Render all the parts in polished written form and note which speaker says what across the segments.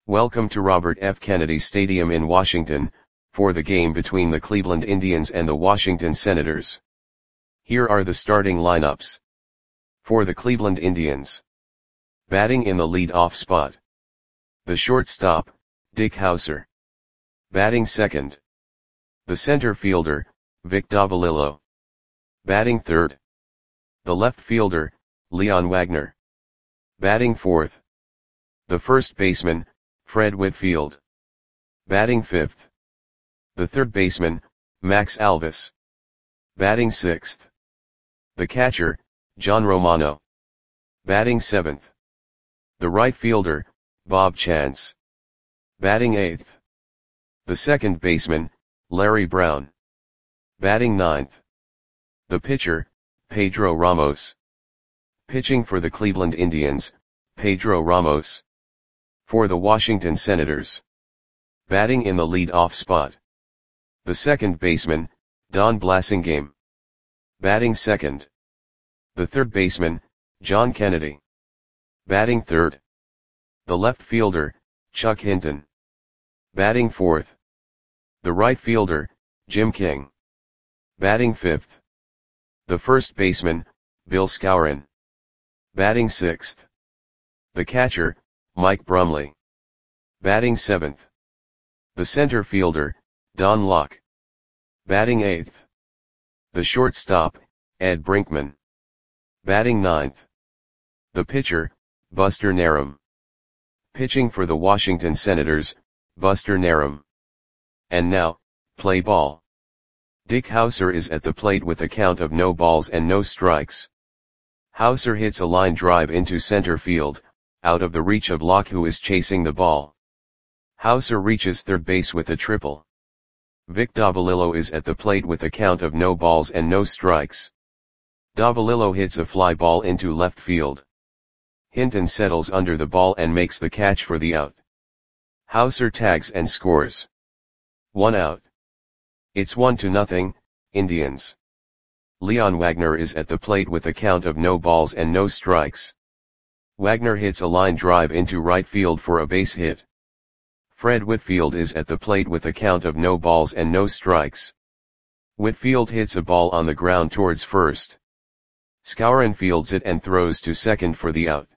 Speaker 1: Welcome to Robert F. Kennedy Stadium in Washington, for the game between the Cleveland Indians and the Washington Senators. Here are the starting lineups. For the Cleveland Indians. Batting in the lead-off spot. The shortstop, Dick Howser. Batting second. The center fielder, Vic Davalillo. Batting third. The left fielder, Leon Wagner. Batting fourth. The first baseman, Fred Whitfield. Batting fifth. The third baseman, Max Alvis. Batting sixth. The catcher, John Romano. Batting seventh. The right fielder, Bob Chance. Batting eighth. The second baseman, Larry Brown. Batting ninth. The pitcher, Pedro Ramos. Pitching for the Cleveland Indians, Pedro Ramos. For the Washington Senators. Batting in the lead-off spot. The second baseman, Don Blasingame. Batting second. The third baseman, John Kennedy. Batting third. The left fielder, Chuck Hinton. Batting fourth. The right fielder, Jim King. Batting fifth. The first baseman, Bill Skowron. Batting sixth. The catcher, Mike Brumley. Batting seventh. The center fielder, Don Locke. Batting eighth. The shortstop, Ed Brinkman. Batting ninth. The pitcher, Buster Narum. Pitching for the Washington Senators, Buster Narum. And now, play ball. Dick Howser is at the plate with a count of no balls and no strikes. Howser hits a line drive into center field, out of the reach of Locke, who is chasing the ball. Howser reaches third base with a triple. Vic Davalillo is at the plate with a count of no balls and no strikes. Davalillo hits a fly ball into left field. Hinton settles under the ball and makes the catch for the out. Howser tags and scores. 1 out. It's 1-0, Indians. Leon Wagner is at the plate with a count of no balls and no strikes. Wagner hits a line drive into right field for a base hit. Fred Whitfield is at the plate with a count of no balls and no strikes. Whitfield hits a ball on the ground towards first. Skowron fields it and throws to second for the out.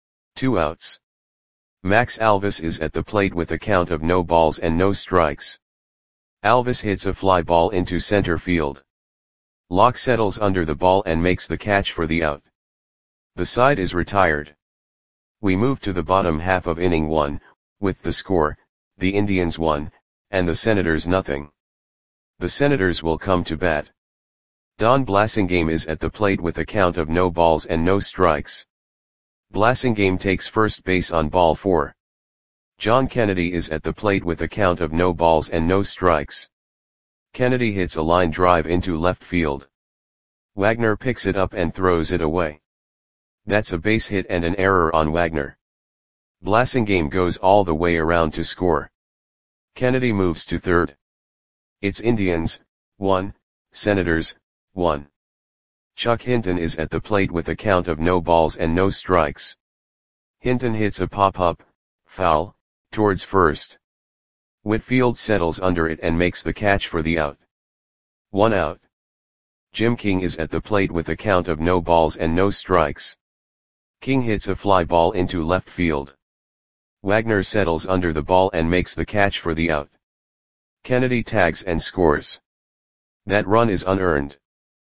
Speaker 1: 2 outs. Max Alvis is at the plate with a count of no balls and no strikes. Alvis hits a fly ball into center field. Locke settles under the ball and makes the catch for the out. The side is retired. We move to the bottom half of inning 1, with the score, the Indians 1, and the Senators 0. The Senators will come to bat. Don Blasingame is at the plate with a count of no balls and no strikes. Blasingame takes first base on ball 4. John Kennedy is at the plate with a count of no balls and no strikes. Kennedy hits a line drive into left field. Wagner picks it up and throws it away. That's a base hit and an error on Wagner. Blasingame goes all the way around to score. Kennedy moves to third. It's Indians, 1, Senators, 1. Chuck Hinton is at the plate with a count of no balls and no strikes. Hinton hits a pop-up, foul, towards first. Whitfield settles under it and makes the catch for the out. 1 out. Jim King is at the plate with a count of no balls and no strikes. King hits a fly ball into left field. Wagner settles under the ball and makes the catch for the out. Kennedy tags and scores. That run is unearned.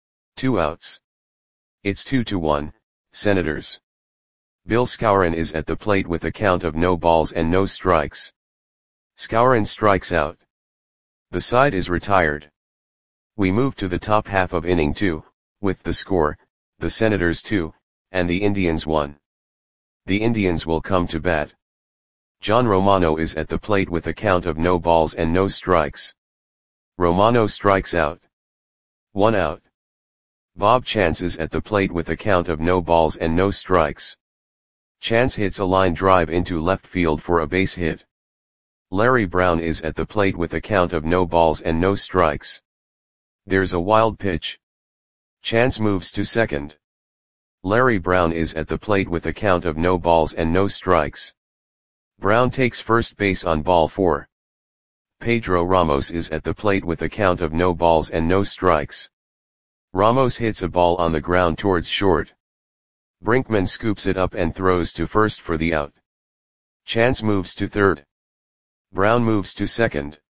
Speaker 1: 2 outs. It's 2-1, Senators. Bill Skowron is at the plate with a count of no balls and no strikes. Skowron strikes out. The side is retired. We move to the top half of inning 2, with the score, the Senators 2, and the Indians 1. The Indians will come to bat. John Romano is at the plate with a count of no balls and no strikes. Romano strikes out. 1 out. Bob Chance is at the plate with a count of no balls and no strikes. Chance hits a line drive into left field for a base hit. Larry Brown is at the plate with a count of no balls and no strikes. There's a wild pitch. Chance moves to second. Larry Brown is at the plate with a count of no balls and no strikes. Brown takes first base on ball 4. Pedro Ramos is at the plate with a count of no balls and no strikes. Ramos hits a ball on the ground towards short. Brinkman scoops it up and throws to first for the out. Chance moves to third. Brown moves to second.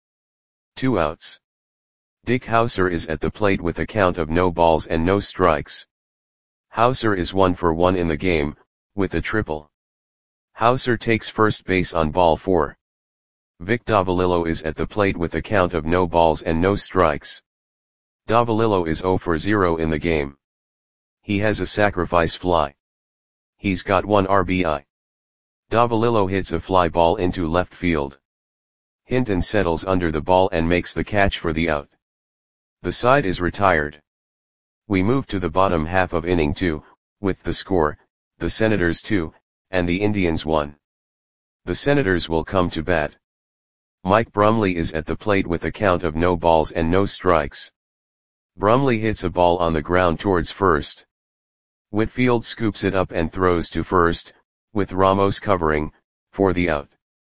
Speaker 1: 2 outs. Dick Hauser is at the plate with a count of no balls and no strikes. Hauser is 1 for 1 in the game, with a triple. Hauser takes first base on ball 4. Vic Davalillo is at the plate with a count of no balls and no strikes. Davalillo is 0 for 0 in the game. He has a sacrifice fly. He's got 1 RBI. Davalillo hits a fly ball into left field. Hinton settles under the ball and makes the catch for the out. The side is retired. We move to the bottom half of inning 2, with the score, the Senators 2, and the Indians 1. The Senators will come to bat. Mike Brumley is at the plate with a count of no balls and no strikes. Brumley hits a ball on the ground towards first. Whitfield scoops it up and throws to first, with Ramos covering, for the out.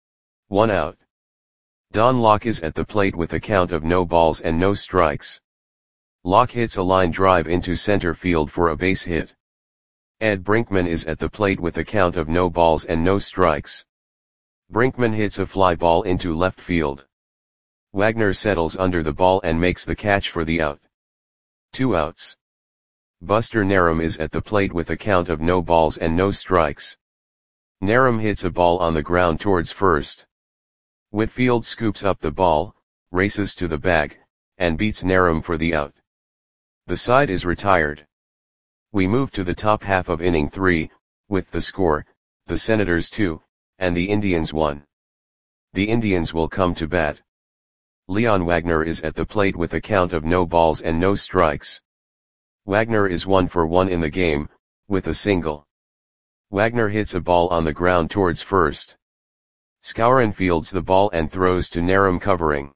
Speaker 1: 1 out. Don Locke is at the plate with a count of no balls and no strikes. Locke hits a line drive into center field for a base hit. Ed Brinkman is at the plate with a count of no balls and no strikes. Brinkman hits a fly ball into left field. Wagner settles under the ball and makes the catch for the out. 2 outs. Buster Narum is at the plate with a count of no balls and no strikes. Narum hits a ball on the ground towards first. Whitfield scoops up the ball, races to the bag, and beats Narum for the out. The side is retired. We move to the top half of inning 3, with the score, the Senators 2, and the Indians 1. The Indians will come to bat. Leon Wagner is at the plate with a count of no balls and no strikes. Wagner is 1 for 1 in the game, with a single. Wagner hits a ball on the ground towards first. Skowron fields the ball and throws to Narum covering.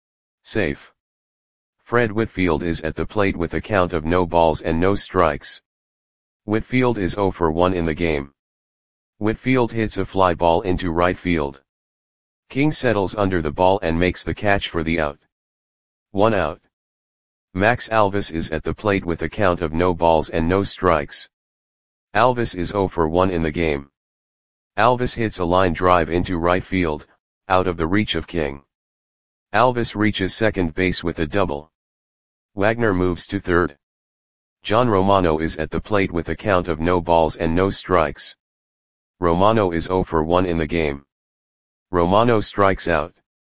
Speaker 1: Safe. Fred Whitfield is at the plate with a count of no balls and no strikes. Whitfield is 0 for 1 in the game. Whitfield hits a fly ball into right field. King settles under the ball and makes the catch for the out. 1 out. Max Alvis is at the plate with a count of no balls and no strikes. Alvis is 0 for 1 in the game. Alvis hits a line drive into right field, out of the reach of King. Alvis reaches second base with a double. Wagner moves to third. John Romano is at the plate with a count of no balls and no strikes. Romano is 0 for 1 in the game. Romano strikes out.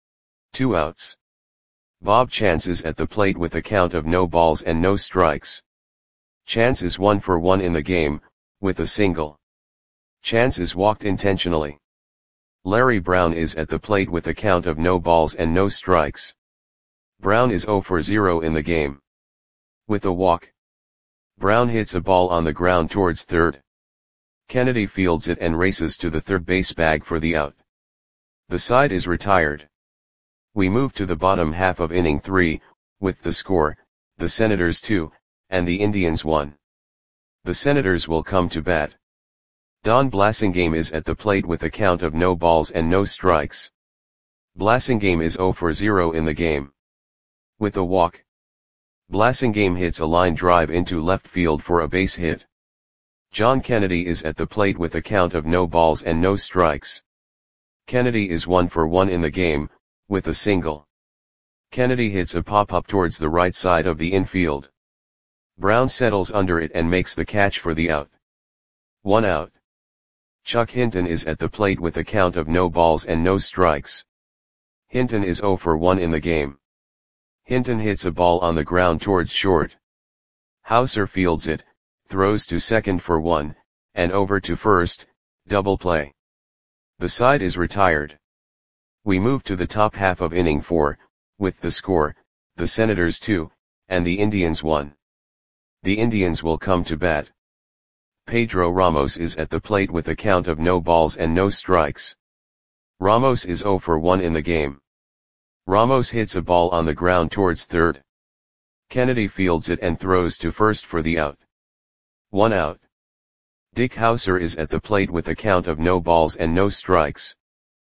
Speaker 1: 2 outs. Bob Chance is at the plate with a count of no balls and no strikes. Chance is 1 for 1 in the game, with a single. Chance is walked intentionally. Larry Brown is at the plate with a count of no balls and no strikes. Brown is 0 for 0 in the game. With a walk. Brown hits a ball on the ground towards third. Kennedy fields it and races to the third base bag for the out. The side is retired. We move to the bottom half of inning 3, with the score, the Senators 2, and the Indians 1. The Senators will come to bat. Don Blasingame is at the plate with a count of no balls and no strikes. Blasingame is 0 for 0 in the game. With a walk. Blasingame hits a line drive into left field for a base hit. John Kennedy is at the plate with a count of no balls and no strikes. Kennedy is 1 for 1 in the game, with a single. Kennedy hits a pop-up towards the right side of the infield. Brown settles under it and makes the catch for the out. 1 out. Chuck Hinton is at the plate with a count of no balls and no strikes. Hinton is 0 for 1 in the game. Hinton hits a ball on the ground towards short. Hauser fields it, throws to second for 1, and over to first, double play. The side is retired. We move to the top half of inning 4, with the score, the Senators 2, and the Indians 1. The Indians will come to bat. Pedro Ramos is at the plate with a count of no balls and no strikes. Ramos is 0 for 1 in the game. Ramos hits a ball on the ground towards third. Kennedy fields it and throws to first for the out. 1 out. Dick Hauser is at the plate with a count of no balls and no strikes.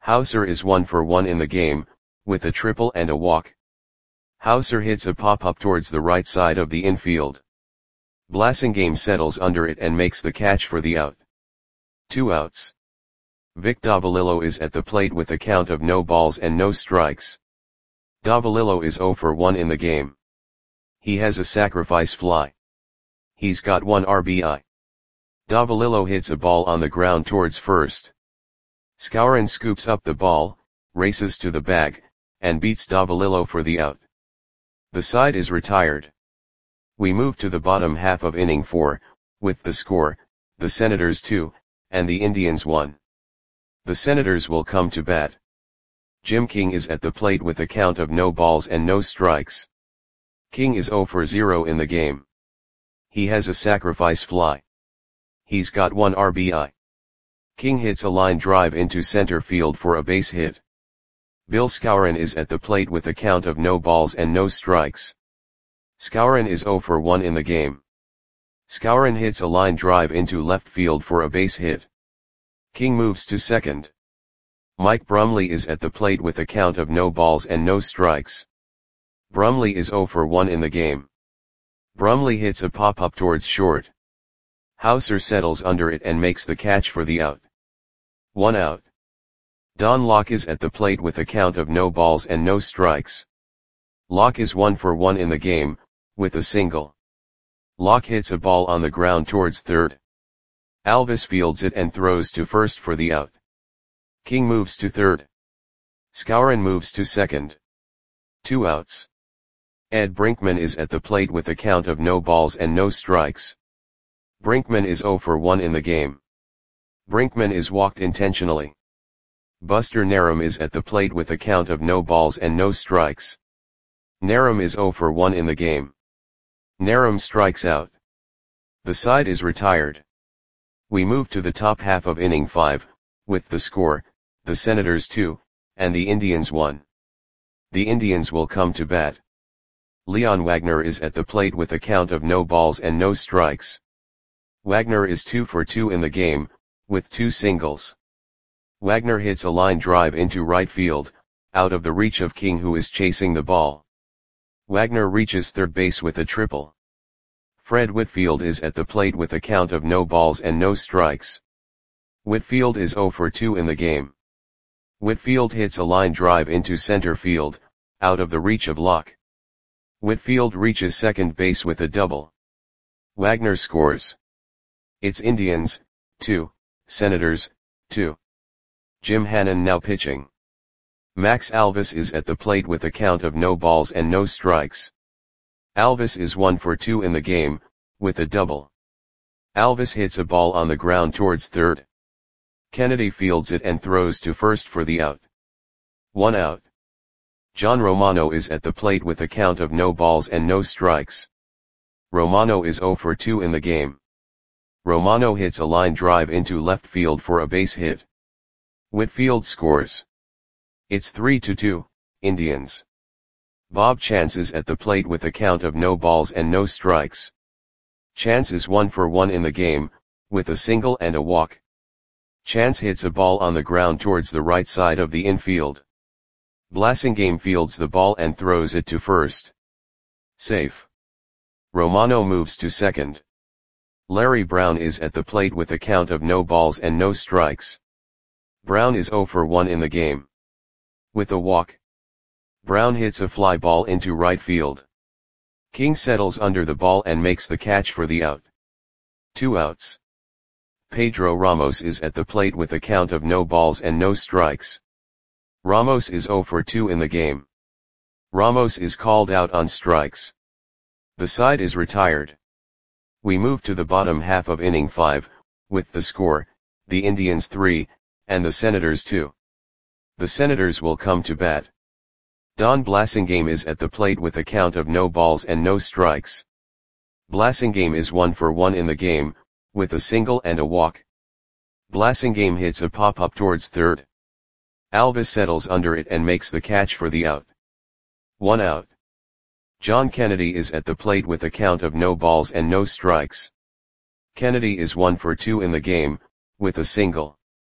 Speaker 1: Hauser is 1 for 1 in the game, with a triple and a walk. Hauser hits a pop-up towards the right side of the infield. Blasingame settles under it and makes the catch for the out. 2 outs. Vic Davalillo is at the plate with a count of no balls and no strikes. Davalillo is 0 for 1 in the game. He has a sacrifice fly. He's got 1 RBI. Davalillo hits a ball on the ground towards first. Skowron scoops up the ball, races to the bag, and beats Davalillo for the out. The side is retired. We move to the bottom half of inning 4, with the score, the Senators 2, and the Indians 1. The Senators will come to bat. Jim King is at the plate with a count of no balls and no strikes. King is 0 for 0 in the game. He has a sacrifice fly. He's got 1 RBI. King hits a line drive into center field for a base hit. Bill Skowron is at the plate with a count of no balls and no strikes. Skowron is 0 for 1 in the game. Skowron hits a line drive into left field for a base hit. King moves to second. Mike Brumley is at the plate with a count of no balls and no strikes. Brumley is 0 for 1 in the game. Brumley hits a pop-up towards short. Hauser settles under it and makes the catch for the out. 1 out. Don Locke is at the plate with a count of no balls and no strikes. Locke is 1 for 1 in the game, with a single. Locke hits a ball on the ground towards third. Alvis fields it and throws to first for the out. King moves to third. Skowron moves to second. 2 outs. Ed Brinkman is at the plate with a count of no balls and no strikes. Brinkman is 0 for 1 in the game. Brinkman is walked intentionally. Buster Narum is at the plate with a count of no balls and no strikes. Narum is 0 for 1 in the game. Narum strikes out. The side is retired. We move to the top half of inning 5, with the score, the Senators 2, and the Indians 1. The Indians will come to bat. Leon Wagner is at the plate with a count of no balls and no strikes. Wagner is 2 for 2 in the game, with 2 singles. Wagner hits a line drive into right field, out of the reach of King, who is chasing the ball. Wagner reaches third base with a triple. Fred Whitfield is at the plate with a count of no balls and no strikes. Whitfield is 0 for 2 in the game. Whitfield hits a line drive into center field, out of the reach of Locke. Whitfield reaches second base with a double. Wagner scores. It's Indians, 2, Senators, 2. Jim Hannon now pitching. Max Alvis is at the plate with a count of no balls and no strikes. Alvis is 1 for 2 in the game, with a double. Alvis hits a ball on the ground towards third. Kennedy fields it and throws to first for the out. 1 out. John Romano is at the plate with a count of no balls and no strikes. Romano is 0 for 2 in the game. Romano hits a line drive into left field for a base hit. Whitfield scores. It's 3-2, Indians. Bob Chance is at the plate with a count of no balls and no strikes. Chance is 1 for 1 in the game, with a single and a walk. Chance hits a ball on the ground towards the right side of the infield. Blasingame fields the ball and throws it to first. Safe. Romano moves to second. Larry Brown is at the plate with a count of no balls and no strikes. Brown is 0 for 1 in the game. With a walk. Brown hits a fly ball into right field. King settles under the ball and makes the catch for the out. 2 outs. Pedro Ramos is at the plate with a count of no balls and no strikes. Ramos is 0 for 2 in the game. Ramos is called out on strikes. The side is retired. We move to the bottom half of inning 5, with the score, the Indians 3, and the Senators 2. The Senators will come to bat. Don Blasingame is at the plate with a count of no balls and no strikes. Blasingame is 1 for 1 in the game, with a single and a walk. Blasingame hits a pop-up towards third. Alvis settles under it and makes the catch for the out. 1 out. John Kennedy is at the plate with a count of no balls and no strikes. Kennedy is 1 for 2 in the game, with a single.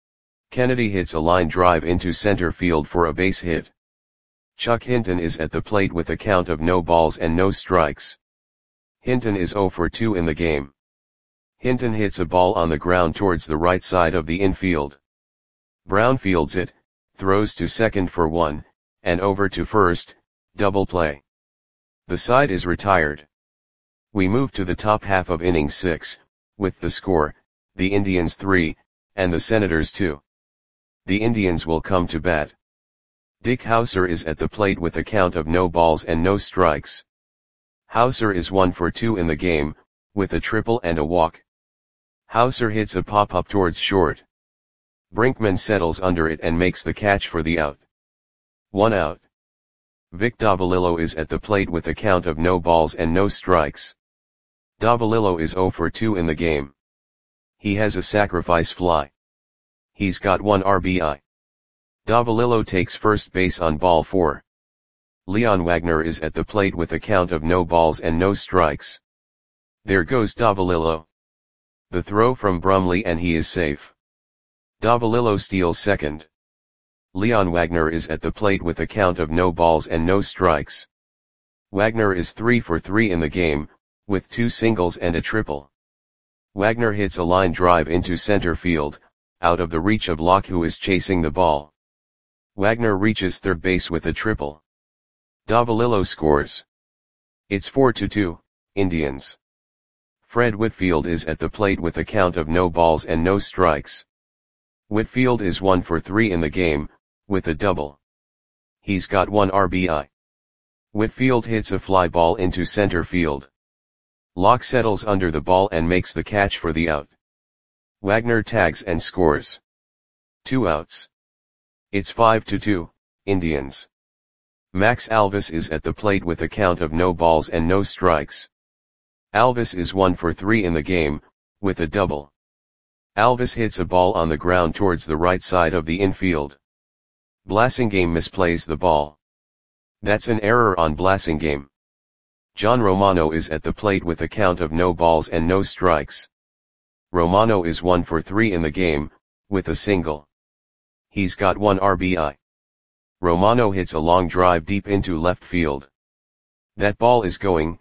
Speaker 1: Kennedy hits a line drive into center field for a base hit. Chuck Hinton is at the plate with a count of no balls and no strikes. Hinton is 0 for 2 in the game. Hinton hits a ball on the ground towards the right side of the infield. Brown fields it, throws to second for 1, and over to first, double play. The side is retired. We move to the top half of inning 6, with the score, the Indians 3, and the Senators 2. The Indians will come to bat. Dick Howser is at the plate with a count of no balls and no strikes. Howser is 1 for 2 in the game, with a triple and a walk. Howser hits a pop-up towards short. Brinkman settles under it and makes the catch for the out. 1 out. Vic Davalillo is at the plate with a count of no balls and no strikes. Davalillo is 0 for 2 in the game. He has a sacrifice fly. He's got 1 RBI. Davalillo takes first base on ball 4. Leon Wagner is at the plate with a count of no balls and no strikes. There goes Davalillo. The throw from Brumley and he is safe. Davalillo steals second. Leon Wagner is at the plate with a count of no balls and no strikes. Wagner is 3 for 3 in the game, with 2 singles and a triple. Wagner hits a line drive into center field, out of the reach of Locke, who is chasing the ball. Wagner reaches third base with a triple. Davalillo scores. It's 4-2, Indians. Fred Whitfield is at the plate with a count of no balls and no strikes. Whitfield is 1 for 3 in the game, with a double. He's got 1 RBI. Whitfield hits a fly ball into center field. Locke settles under the ball and makes the catch for the out. Wagner tags and scores. 2 outs. It's 5-2, Indians. Max Alvis is at the plate with a count of no balls and no strikes. Alvis is 1 for 3 in the game, with a double. Alvis hits a ball on the ground towards the right side of the infield. Blasingame misplays the ball. That's an error on Blasingame. John Romano is at the plate with a count of no balls and no strikes. Romano is 1 for 3 in the game, with a single. He's got 1 RBI. Romano hits a long drive deep into left field. That ball is gone.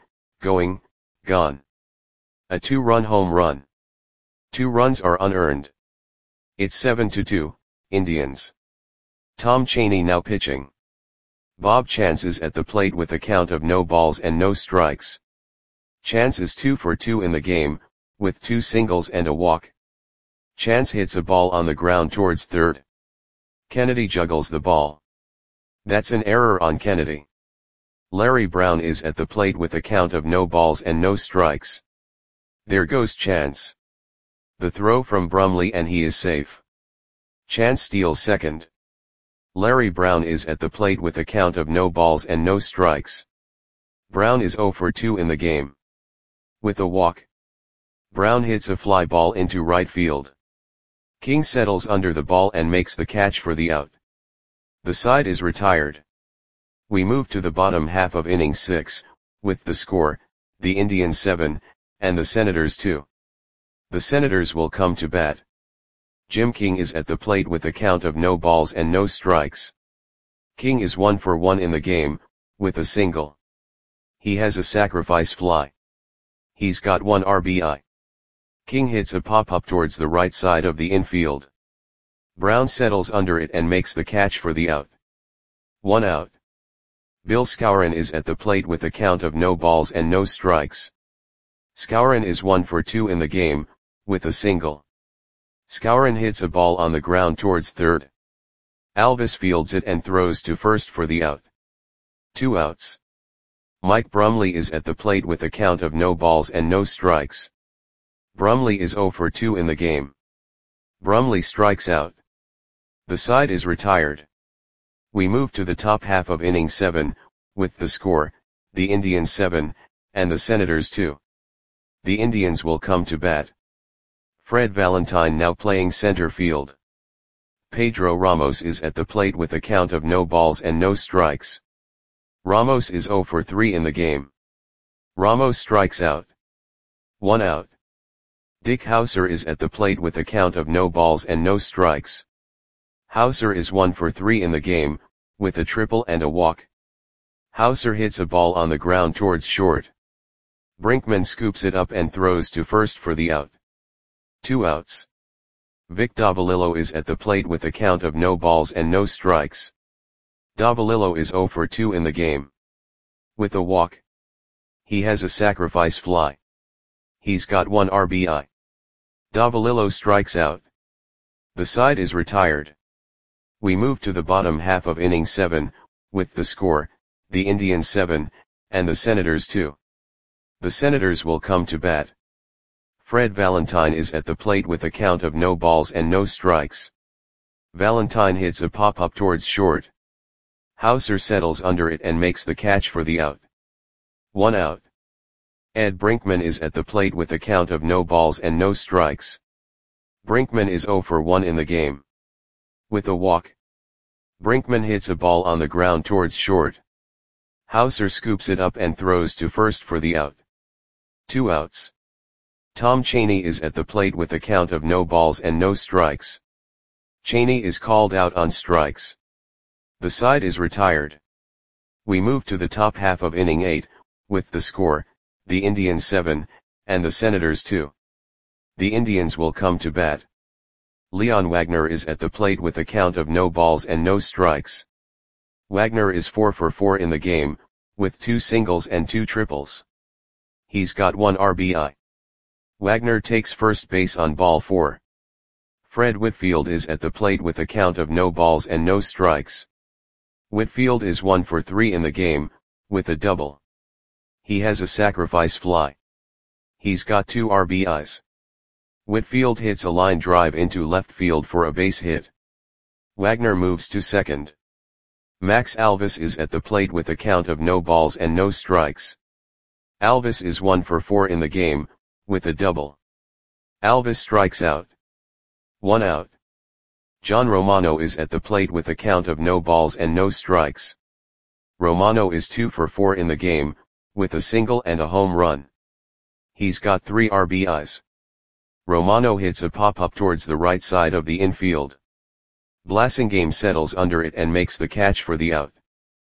Speaker 1: A 2-run home run. 2 runs are unearned. It's 7-2, Indians. Tom Chaney now pitching. Bob Chance is at the plate with a count of no balls and no strikes. Chance is 2 for 2 in the game, with 2 singles and a walk. Chance hits a ball on the ground towards third. Kennedy juggles the ball. That's an error on Kennedy. Larry Brown is at the plate with a count of no balls and no strikes. There goes Chance. The throw from Brumley and he is safe. Chance steals second. Larry Brown is at the plate with a count of no balls and no strikes. Brown is 0 for 2 in the game. With a walk. Brown hits a fly ball into right field. King settles under the ball and makes the catch for the out. The side is retired. We move to the bottom half of inning 6, with the score, the Indians 7, and the Senators 2. The Senators will come to bat. Jim King is at the plate with a count of no balls and no strikes. King is 1 for 1 in the game, with a single. He has a sacrifice fly. He's got 1 RBI. King hits a pop-up towards the right side of the infield. Brown settles under it and makes the catch for the out. 1 out. Bill Skowron is at the plate with a count of no balls and no strikes. Skowron is 1 for 2 in the game, with a single. Skowron hits a ball on the ground towards third. Alvis fields it and throws to first for the out. 2 outs. Mike Brumley is at the plate with a count of no balls and no strikes. Brumley is 0 for 2 in the game. Brumley strikes out. The side is retired. We move to the top half of inning 7, with the score, the Indians 7, and the Senators 2. The Indians will come to bat. Fred Valentine now playing center field. Pedro Ramos is at the plate with a count of no balls and no strikes. Ramos is 0 for 3 in the game. Ramos strikes out. 1 out. Dick Howser is at the plate with a count of no balls and no strikes. Hauser is 1 for 3 in the game, with a triple and a walk. Hauser hits a ball on the ground towards short. Brinkman scoops it up and throws to first for the out. 2 outs. Vic Davalillo is at the plate with a count of no balls and no strikes. Davalillo is 0 for 2 in the game. With a walk. He has a sacrifice fly. He's got 1 RBI. Davalillo strikes out. The side is retired. We move to the bottom half of inning 7, with the score, the Indians 7, and the Senators 2. The Senators will come to bat. Fred Valentine is at the plate with a count of no balls and no strikes. Valentine hits a pop-up towards short. Hauser settles under it and makes the catch for the out. 1 out. Ed Brinkman is at the plate with a count of no balls and no strikes. Brinkman is 0 for 1 in the game. With a walk. Brinkman hits a ball on the ground towards short. Hauser scoops it up and throws to first for the out. 2 outs. Tom Cheney is at the plate with a count of no balls and no strikes. Cheney is called out on strikes. The side is retired. We move to the top half of inning 8, with the score, the Indians 7, and the Senators 2. The Indians will come to bat. Leon Wagner is at the plate with a count of no balls and no strikes. Wagner is 4 for 4 in the game, with 2 singles and 2 triples. He's got 1 RBI. Wagner takes first base on ball 4. Fred Whitfield is at the plate with a count of no balls and no strikes. Whitfield is 1 for 3 in the game, with a double. He has a sacrifice fly. He's got 2 RBIs. Whitfield hits a line drive into left field for a base hit. Wagner moves to second. Max Alvis is at the plate with a count of no balls and no strikes. Alvis is 1 for 4 in the game, with a double. Alvis strikes out. 1 out. John Romano is at the plate with a count of no balls and no strikes. Romano is 2 for 4 in the game, with a single and a home run. He's got 3 RBIs. Romano hits a pop-up towards the right side of the infield. Blasingame settles under it and makes the catch for the out.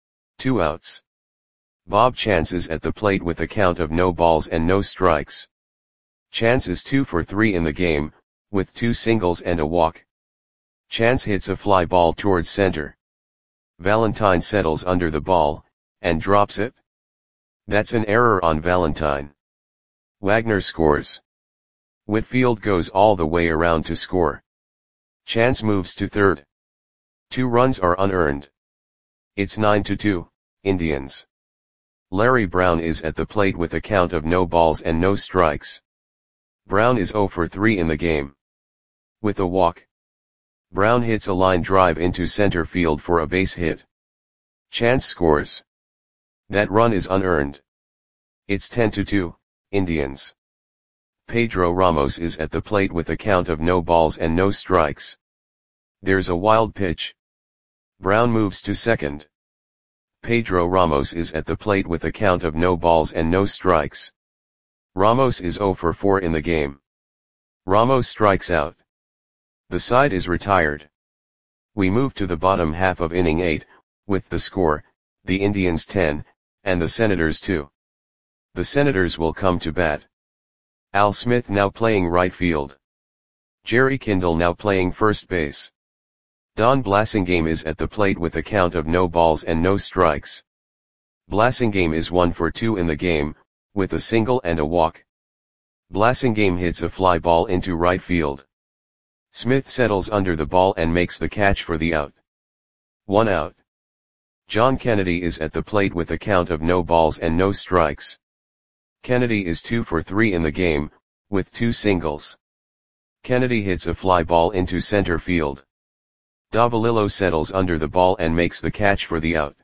Speaker 1: 2 outs. Bob Chance is at the plate with a count of no balls and no strikes. Chance is 2 for 3 in the game, with 2 singles and a walk. Chance hits a fly ball towards center. Valentine settles under the ball, and drops it. That's an error on Valentine. Wagner scores. Whitfield goes all the way around to score. Chance moves to third. 2 runs are unearned. It's 9-2, Indians. Larry Brown is at the plate with a count of no balls and no strikes. Brown is 0 for 3 in the game. With a walk. Brown hits a line drive into center field for a base hit. Chance scores. That run is unearned. It's 10-2, Indians. Pedro Ramos is at the plate with a count of no balls and no strikes. There's a wild pitch. Brown moves to second. Pedro Ramos is at the plate with a count of no balls and no strikes. Ramos is 0 for 4 in the game. Ramos strikes out. The side is retired. We move to the bottom half of inning 8, with the score, the Indians 10, and the Senators 2. The Senators will come to bat. Al Smith now playing right field. Jerry Kindle now playing first base. Don Blasingame is at the plate with a count of no balls and no strikes. Blasingame is 1 for 2 in the game, with a single and a walk. Blasingame hits a fly ball into right field. Smith settles under the ball and makes the catch for the out. 1 out. John Kennedy is at the plate with a count of no balls and no strikes. Kennedy is 2 for 3 in the game, with 2 singles. Kennedy hits a fly ball into center field. Davalillo settles under the ball and makes the catch for the out.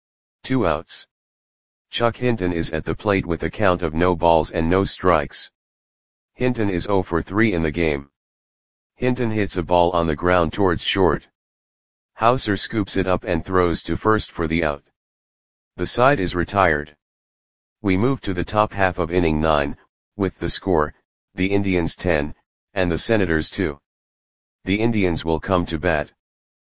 Speaker 1: 2 outs. Chuck Hinton is at the plate with a count of no balls and no strikes. Hinton is 0 for 3 in the game. Hinton hits a ball on the ground towards short. Hauser scoops it up and throws to first for the out. The side is retired. We move to the top half of inning 9, with the score, the Indians 10, and the Senators 2. The Indians will come to bat.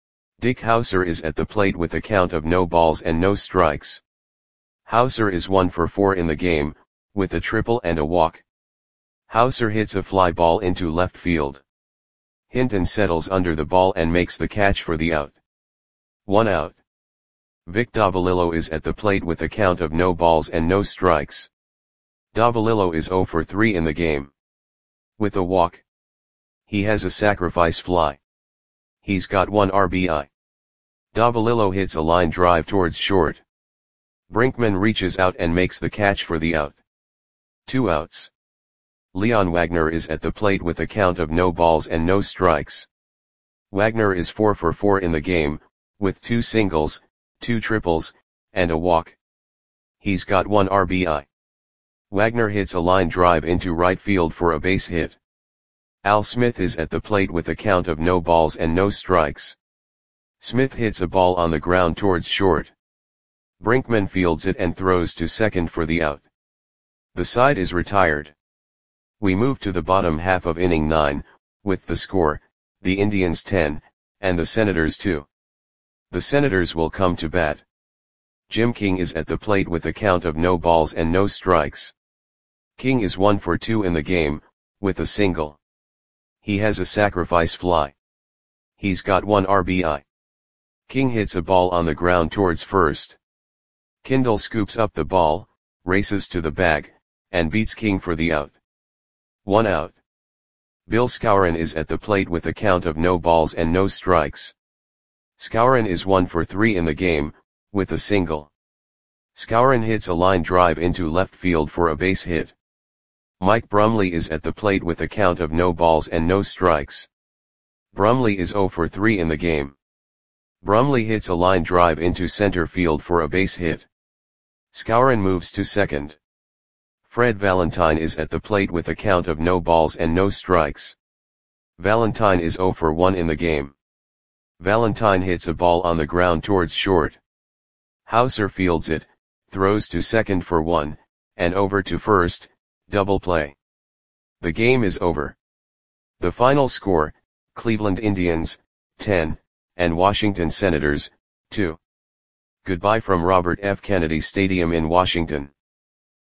Speaker 1: Dick Howser is at the plate with a count of no balls and no strikes. Howser is 1 for 4 in the game, with a triple and a walk. Howser hits a fly ball into left field. Hinton settles under the ball and makes the catch for the out. 1 out. Vic Davalillo is at the plate with a count of no balls and no strikes. Davalillo is 0 for 3 in the game. With a walk. He has a sacrifice fly. He's got 1 RBI. Davalillo hits a line drive towards short. Brinkman reaches out and makes the catch for the out. 2 outs. Leon Wagner is at the plate with a count of no balls and no strikes. Wagner is 4 for 4 in the game, with 2 singles, 2 triples, and a walk. He's got 1 RBI. Wagner hits a line drive into right field for a base hit. Al Smith is at the plate with a count of no balls and no strikes. Smith hits a ball on the ground towards short. Brinkman fields it and throws to second for the out. The side is retired. We move to the bottom half of inning 9, with the score, the Indians 10, and the Senators 2. The Senators will come to bat. Jim King is at the plate with a count of no balls and no strikes. King is 1 for 2 in the game, with a single. He has a sacrifice fly. He's got 1 RBI. King hits a ball on the ground towards first. Kindle scoops up the ball, races to the bag, and beats King for the out. 1 out. Bill Skowron is at the plate with a count of no balls and no strikes. Skowron is 1 for 3 in the game, with a single. Skowron hits a line drive into left field for a base hit. Mike Brumley is at the plate with a count of no balls and no strikes. Brumley is 0 for 3 in the game. Brumley hits a line drive into center field for a base hit. Skowron moves to second. Fred Valentine is at the plate with a count of no balls and no strikes. Valentine is 0 for 1 in the game. Valentine hits a ball on the ground towards short. Howser fields it, throws to second for 1, and over to first, double play. The game is over. The final score, Cleveland Indians, 10, and Washington Senators, 2. Goodbye from Robert F. Kennedy Stadium in Washington.